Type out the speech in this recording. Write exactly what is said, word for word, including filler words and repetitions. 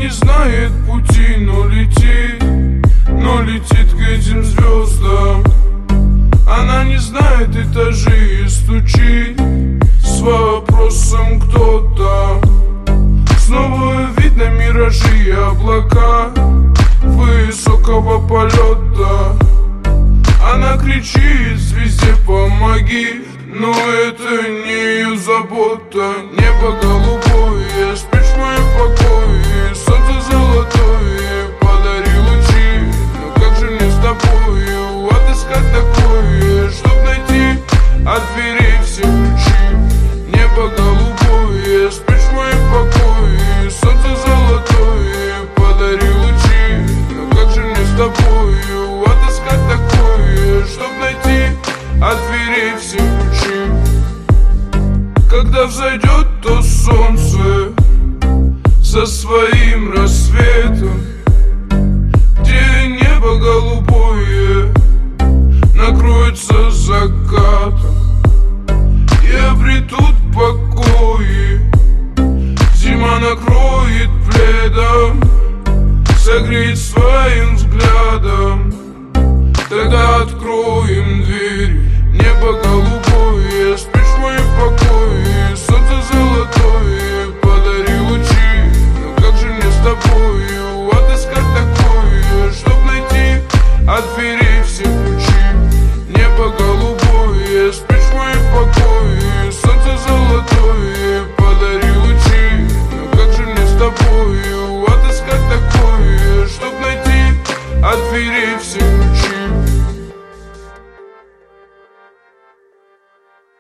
не знает пути, но летит, но летит к этим звездам. Она не знает этажи и стучит с вопросом кто там. Снова видно миражи и облака высокого полета. Она кричит звезде помоги, но это не ее забота. Небо голубое, спишь в моем покое, солнце золотое, подари лучи. Но как же мне с тобою отыскать такое, чтоб найти от дверей все ключи? Небо голубое, спишь в моем покое, солнце золотое, подари лучи. Но как же мне с тобою отыскать такое, чтоб найти от дверей все ключи? Когда взойдет то солнце со своим рассветом, где небо голубое накроется закатом, и обретут покои, зима накроет пледом, согреет своим взглядом. Тогда откроем дверь. Небо голубое, спишь в моем покое, солнце золотое, подари лучи. Но как же мне с тобою отыскать такое, чтоб найти от дверей все ключи? Небо голубое, спишь в моем покое, солнце золотое, подари лучи. Но как же мне с тобою отыскать такое, чтоб найти от дверей все ключи?